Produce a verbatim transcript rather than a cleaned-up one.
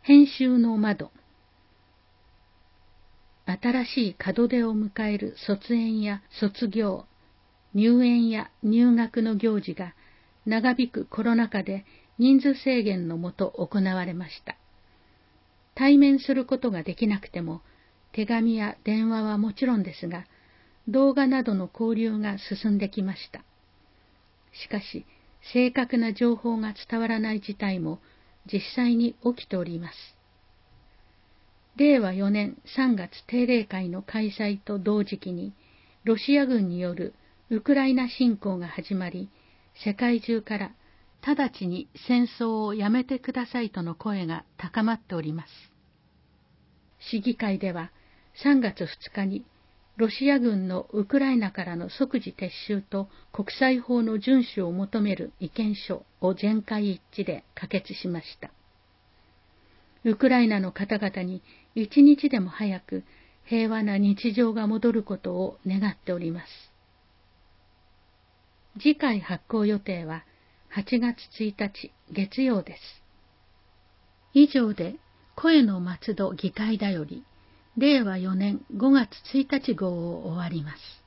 編集の窓。新しい門出を迎える卒園や卒業、入園や入学の行事が長引くコロナ禍で人数制限のもと行われました。対面することができなくても、手紙や電話はもちろんですが、動画などの交流が進んできました。しかし、正確な情報が伝わらない事態も実際に起きております。れいわよねんさんがつ定例会の開催と同時期に、ロシア軍によるウクライナ侵攻が始まり、世界中から直ちに戦争をやめてくださいとの声が高まっております。市議会ではさんがつふつかにロシア軍のウクライナからの即時撤収と国際法の遵守を求める意見書を全会一致で可決しました。ウクライナの方々に一日でも早く平和な日常が戻ることを願っております。次回発行予定ははちがつついたち月曜です。以上で声の松戸議会だよりれいわよねんごがつついたち号を終わります。